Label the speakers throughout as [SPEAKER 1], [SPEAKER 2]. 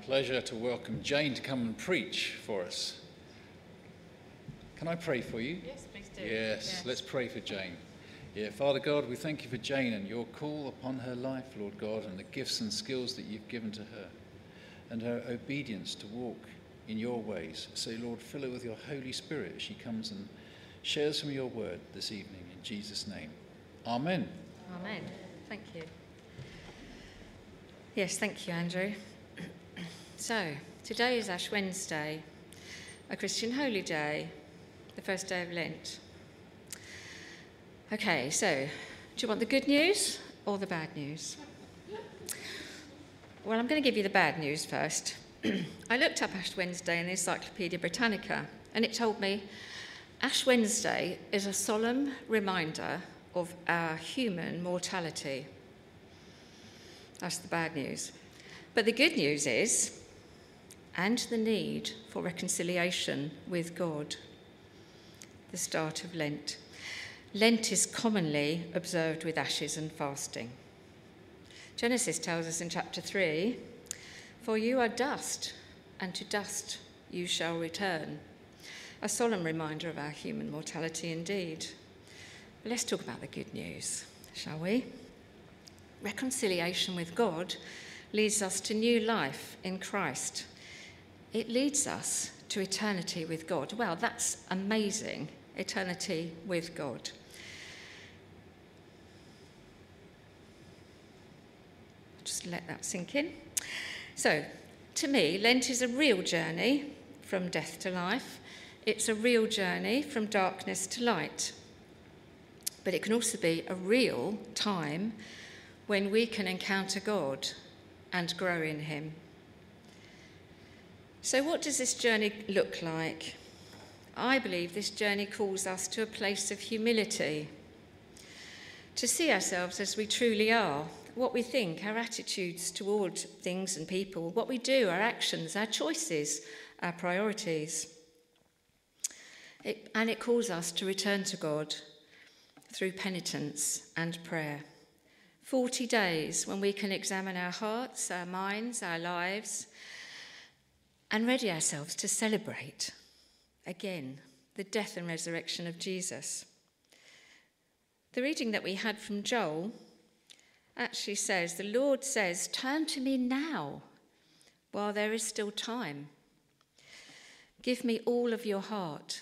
[SPEAKER 1] pleasure to welcome Jane to come and preach for us. Can I pray for you?
[SPEAKER 2] Yes, please do.
[SPEAKER 1] Yes, let's pray for Jane. Yeah, Father God, we thank you for Jane and your call upon her life, Lord God, and the gifts and skills that you've given to her, and her obedience to walk in your ways. So, Lord, fill her with your Holy Spirit as she comes and shares from your word this evening. In Jesus' name. Amen.
[SPEAKER 2] Amen. Thank you. Yes, thank you, Andrew. So, today is Ash Wednesday, a Christian holy day, the first day of Lent. Okay, so, do you want the good news or the bad news? Well, I'm going to give you the bad news first. I looked up Ash Wednesday in the Encyclopaedia Britannica, and it told me Ash Wednesday is a solemn reminder of our human mortality. That's the bad news. But the good news is, and the need for reconciliation with God, the start of Lent. Lent is commonly observed with ashes and fasting. Genesis tells us in chapter 3, "For you are dust, and to dust you shall return." A solemn reminder of our human mortality indeed. But let's talk about the good news, shall we? Reconciliation with God leads us to new life in Christ. It leads us to eternity with God. Well, that's amazing, eternity with God. Just let that sink in. So, to me, Lent is a real journey from death to life. It's a real journey from darkness to light. But it can also be a real time when we can encounter God and grow in him. So what does this journey look like? I believe this journey calls us to a place of humility, to see ourselves as we truly are, what we think, our attitudes toward things and people, what we do, our actions, our choices, our priorities. And it calls us to return to God through penitence and prayer. 40 days when we can examine our hearts, our minds, our lives, and ready ourselves to celebrate, again, the death and resurrection of Jesus. The reading that we had from Joel actually says, "The Lord says, turn to me now, while there is still time. Give me all of your heart.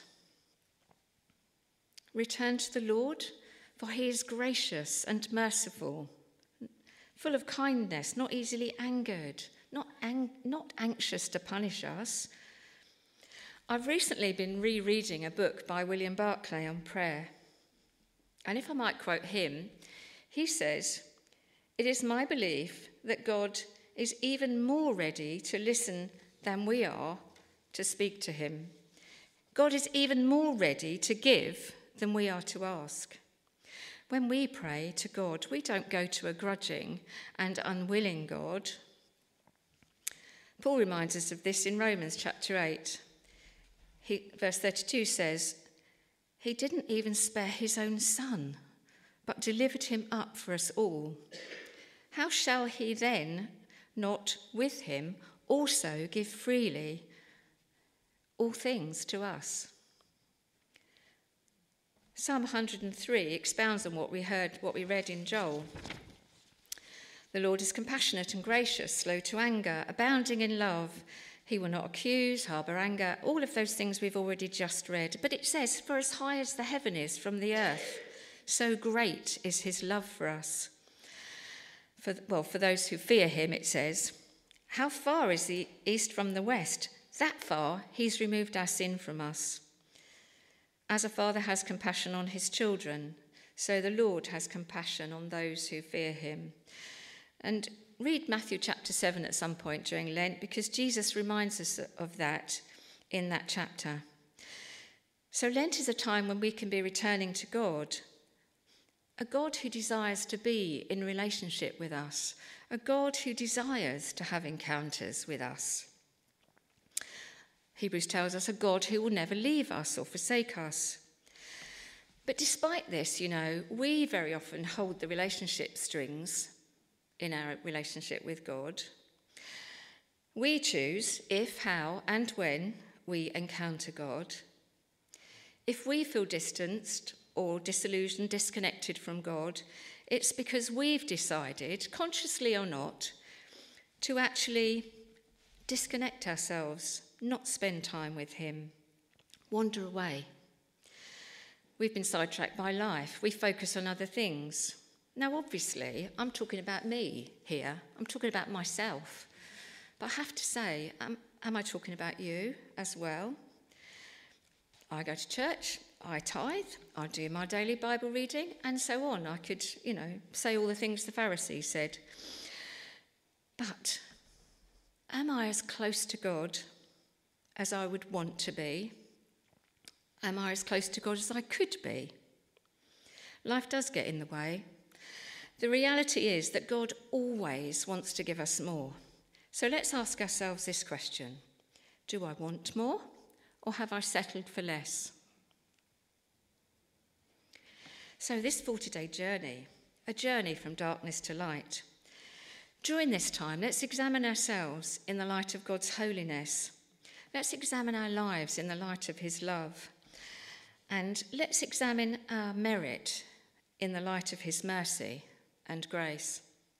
[SPEAKER 2] Return to the Lord, for he is gracious and merciful, full of kindness, not easily angered, not anxious to punish us." I've recently been rereading a book by William Barclay on prayer. And if I might quote him, he says, "It is my belief that God is even more ready to listen than we are to speak to him. God is even more ready to give than we are to ask. When we pray to God, we don't go to a grudging and unwilling God." Paul reminds us of this in Romans chapter 8. Verse 32 says, "He didn't even spare his own son, but delivered him up for us all. How shall he then not with him also give freely all things to us?" Psalm 103 expounds on what we read in Joel. "The Lord is compassionate and gracious, slow to anger, abounding in love. He will not accuse, harbour anger," all of those things we've already just read. But it says, "For as high as the heaven is from the earth, so great is his love for us." For those who fear him, it says, "How far is the east from the west? That far he's removed our sin from us. As a father has compassion on his children, so the Lord has compassion on those who fear him." And read Matthew chapter 7 at some point during Lent, because Jesus reminds us of that in that chapter. So Lent is a time when we can be returning to God, a God who desires to be in relationship with us, a God who desires to have encounters with us. Hebrews tells us a God who will never leave us or forsake us. But despite this, we very often hold the relationship strings in our relationship with God. We choose if, how, and when we encounter God. If we feel distanced or disillusioned, disconnected from God, it's because we've decided, consciously or not, to actually disconnect ourselves, not spend time with him, wander away. We've been sidetracked by life. We focus on other things. Now, obviously, I'm talking about me here. I'm talking about myself. But I have to say, am I talking about you as well? I go to church, I tithe, I do my daily Bible reading, and so on. I could, say all the things the Pharisees said. But am I as close to God as I would want to be? Am I as close to God as I could be? Life does get in the way. The reality is that God always wants to give us more. So let's ask ourselves this question. Do I want more, or have I settled for less? So this 40-day journey, a journey from darkness to light. During this time, let's examine ourselves in the light of God's holiness. Let's examine our lives in the light of his love. And let's examine our merit in the light of his mercy and grace.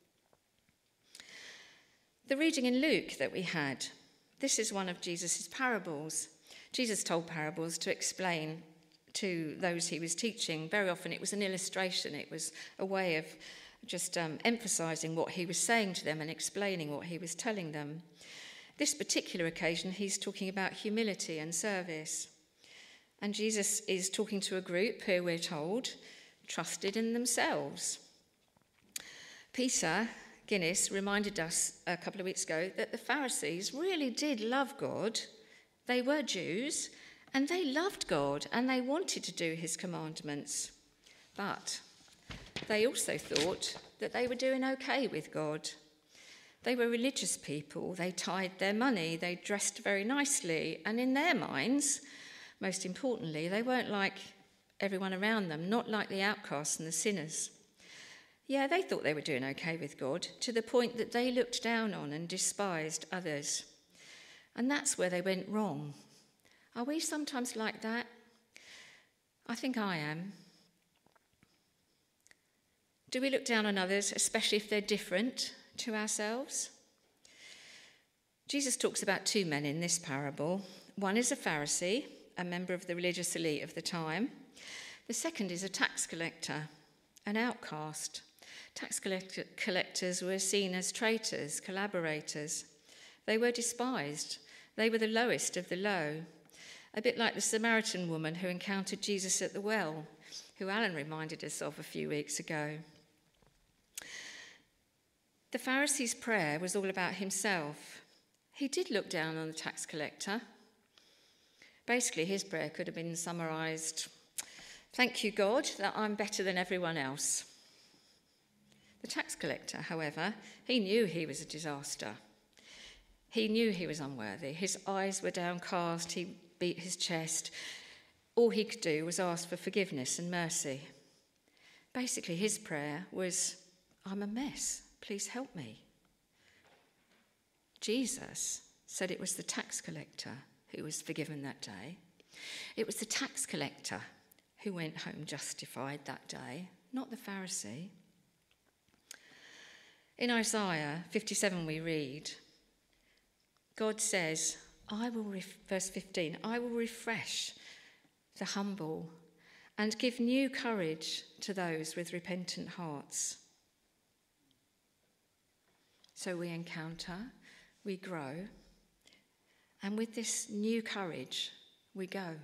[SPEAKER 2] The reading in Luke that we had, this is one of Jesus' parables. Jesus told parables to explain to those he was teaching. Very often it was an illustration. It was a way of just emphasising what he was saying to them and explaining what he was telling them. This particular occasion, he's talking about humility and service. And Jesus is talking to a group who, we're told, trusted in themselves. Peter Guinness reminded us a couple of weeks ago that the Pharisees really did love God. They were Jews, and they loved God, and they wanted to do his commandments. But they also thought that they were doing okay with God. They were religious people. They tithed their money. They dressed very nicely. And in their minds, most importantly, they weren't like everyone around them, not like the outcasts and the sinners. Yeah, they thought they were doing okay with God, to the point that they looked down on and despised others. And that's where they went wrong. Are we sometimes like that? I think I am. Do we look down on others, especially if they're different to ourselves? Jesus talks about two men in this parable. One is a Pharisee, a member of the religious elite of the time. The second is a tax collector, an outcast. Tax collectors were seen as traitors, collaborators. They were despised. They were the lowest of the low. A bit like the Samaritan woman who encountered Jesus at the well, who Alan reminded us of a few weeks ago. The Pharisee's prayer was all about himself. He did look down on the tax collector. Basically, his prayer could have been summarised, "Thank you, God, that I'm better than everyone else." The tax collector, however, he knew he was a disaster. He knew he was unworthy. His eyes were downcast. He beat his chest. All he could do was ask for forgiveness and mercy. Basically, his prayer was, "I'm a mess. Please help me." Jesus said it was the tax collector who was forgiven that day. It was the tax collector who went home justified that day, not the Pharisee. In Isaiah 57 we read, God says, verse 15, "I will refresh the humble and give new courage to those with repentant hearts." So we encounter, we grow, and with this new courage, we go.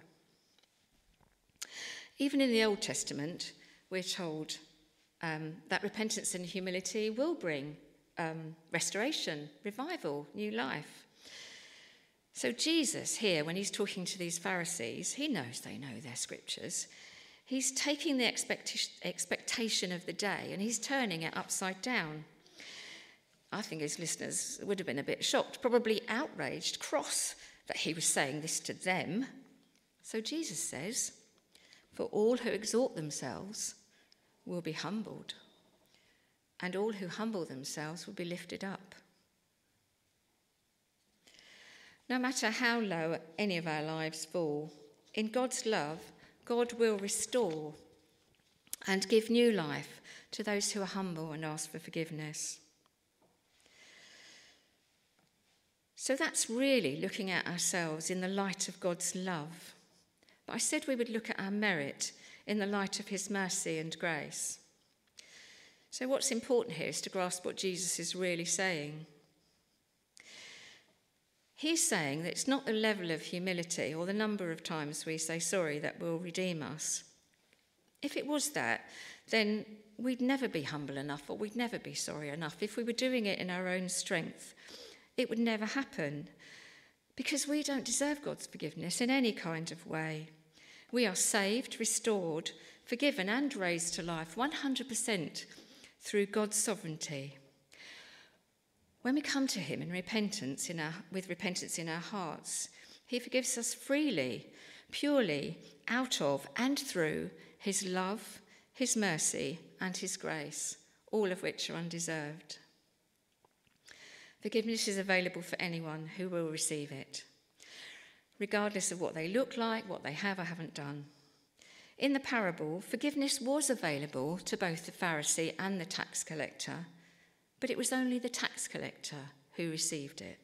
[SPEAKER 2] Even in the Old Testament, we're told that repentance and humility will bring restoration, revival, new life. So Jesus here, when he's talking to these Pharisees, he knows they know their scriptures. He's taking the expectation of the day and he's turning it upside down. I think his listeners would have been a bit shocked, probably outraged, cross that he was saying this to them. So Jesus says, "For all who exalt themselves will be humbled, and all who humble themselves will be lifted up." No matter how low any of our lives fall, in God's love, God will restore and give new life to those who are humble and ask for forgiveness. So that's really looking at ourselves in the light of God's love. But I said we would look at our merit in the light of his mercy and grace. So what's important here is to grasp what Jesus is really saying. He's saying that it's not the level of humility or the number of times we say sorry that will redeem us. If it was that, then we'd never be humble enough, or we'd never be sorry enough. If we were doing it in our own strength, it would never happen, because we don't deserve God's forgiveness in any kind of way. We are saved, restored, forgiven and raised to life 100% through God's sovereignty. When we come to him in repentance, with repentance in our hearts, he forgives us freely, purely, out of and through his love, his mercy and his grace, all of which are undeserved. Forgiveness is available for anyone who will receive it, regardless of what they look like, what they have or haven't done. In the parable, forgiveness was available to both the Pharisee and the tax collector, but it was only the tax collector who received it.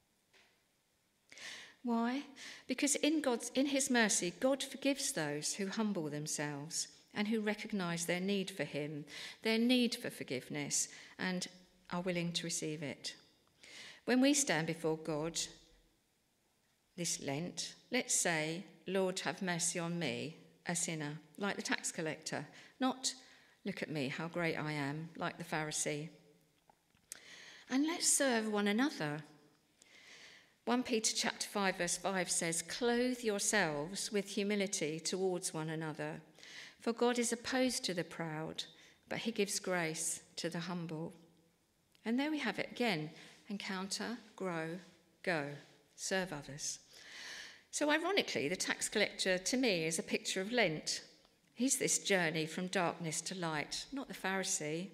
[SPEAKER 2] Why? Because in his mercy, God forgives those who humble themselves and who recognise their need for him, their need for forgiveness, and are willing to receive it. When we stand before God this Lent, let's say, Lord, have mercy on me, a sinner, like the tax collector, not look at me, how great I am, like the Pharisee. And let's serve one another. 1 Peter chapter 5 verse 5 says, clothe yourselves with humility towards one another, for God is opposed to the proud, but he gives grace to the humble. And there we have it again. Encounter, grow, go, serve others. So ironically, the tax collector to me is a picture of Lent. He's this journey from darkness to light, not the Pharisee.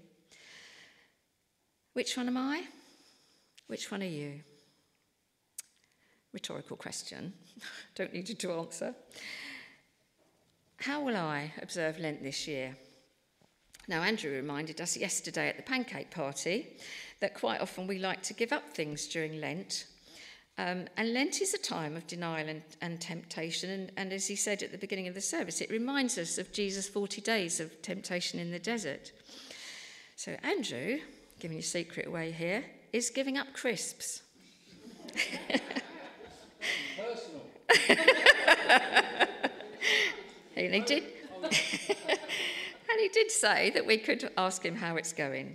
[SPEAKER 2] Which one am I? Which one are you? Rhetorical question. Don't need you to answer. How will I observe Lent this year? Now, Andrew reminded us yesterday at the pancake party that quite often we like to give up things during Lent. And Lent is a time of denial and temptation. And as he said at the beginning of the service, it reminds us of Jesus' 40 days of temptation in the desert. So Andrew, giving your secret away here, is giving up crisps. Personal. And he did. And he did say that we could ask him how it's going.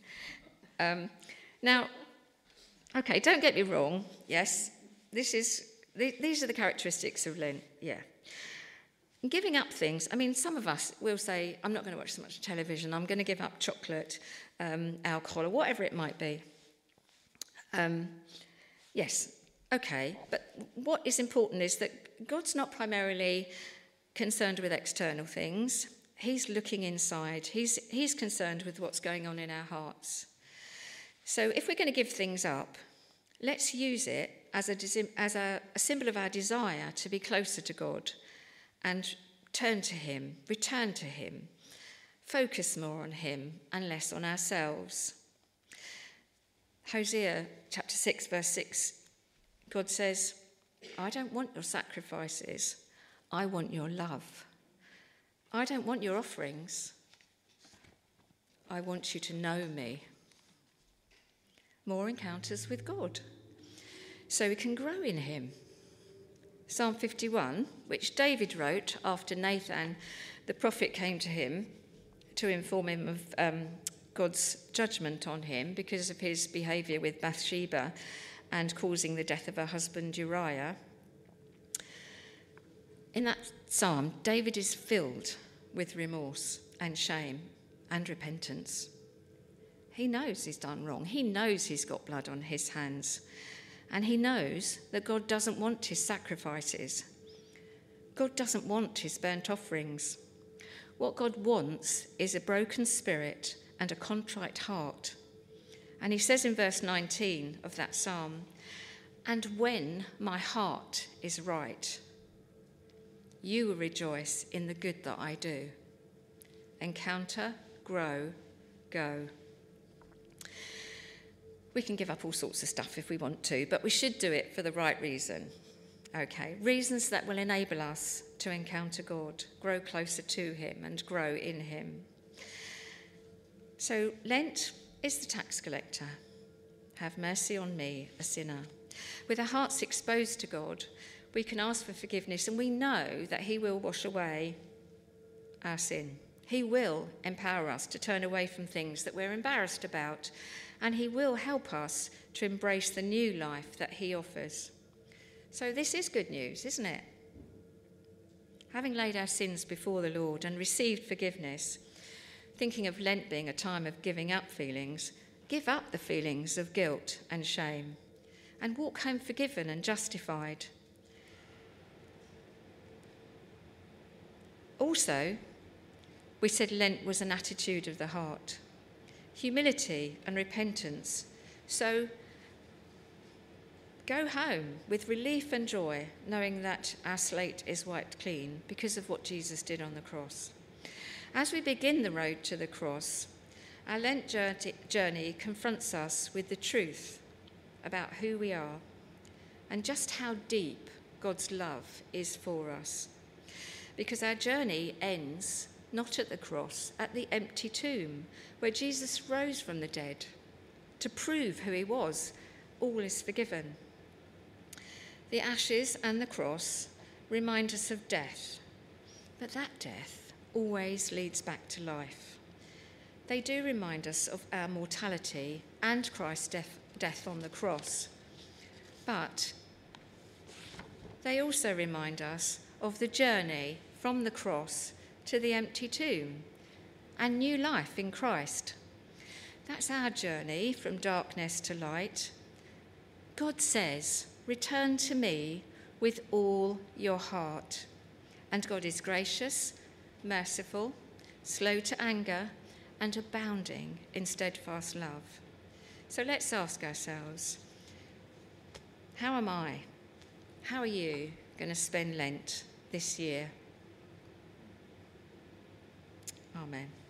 [SPEAKER 2] Now, okay, don't get me wrong. Yes, these are the characteristics of Lent. Yeah. Giving up things. I mean, some of us will say, I'm not going to watch so much television. I'm going to give up chocolate, alcohol, or whatever it might be. Yes, okay. But what is important is that God's not primarily concerned with external things. He's looking inside. He's concerned with what's going on in our hearts. So if we're going to give things up, let's use it as a symbol of our desire to be closer to God and turn to him, return to him, focus more on him and less on ourselves. Hosea chapter 6 verse 6, God says, I don't want your sacrifices, I want your love. I don't want your offerings. I want you to know me. More encounters with God, so we can grow in him. Psalm 51, which David wrote after Nathan, the prophet, came to him to inform him of God's judgment on him because of his behaviour with Bathsheba and causing the death of her husband Uriah. In that psalm, David is filled with remorse and shame and repentance. He knows he's done wrong. He knows he's got blood on his hands. And he knows that God doesn't want his sacrifices. God doesn't want his burnt offerings. What God wants is a broken spirit and a contrite heart. And he says in verse 19 of that psalm, And when my heart is right, you will rejoice in the good that I do. Encounter, grow, go. We can give up all sorts of stuff if we want to, but we should do it for the right reason. Okay, reasons that will enable us to encounter God, grow closer to him and grow in him. So Lent is the tax collector. Have mercy on me, a sinner. With our hearts exposed to God, we can ask for forgiveness, and we know that he will wash away our sin. He will empower us to turn away from things that we're embarrassed about, and he will help us to embrace the new life that he offers. So this is good news, isn't it? Having laid our sins before the Lord and received forgiveness, thinking of Lent being a time of giving up feelings, give up the feelings of guilt and shame and walk home forgiven and justified. Also, we said Lent was an attitude of the heart, humility and repentance. So go home with relief and joy, knowing that our slate is wiped clean because of what Jesus did on the cross. As we begin the road to the cross, our Lent journey confronts us with the truth about who we are and just how deep God's love is for us. Because our journey ends not at the cross, at the empty tomb, where Jesus rose from the dead to prove who he was. All is forgiven. The ashes and the cross remind us of death, but that death always leads back to life. They do remind us of our mortality and Christ's death on the cross, but they also remind us of the journey from the cross to the empty tomb and new life in Christ. That's our journey from darkness to light. God says, "Return to me with all your heart." And God is gracious, merciful, slow to anger, and abounding in steadfast love. So let's ask ourselves, how am I? How are you going to spend Lent this year? Amen.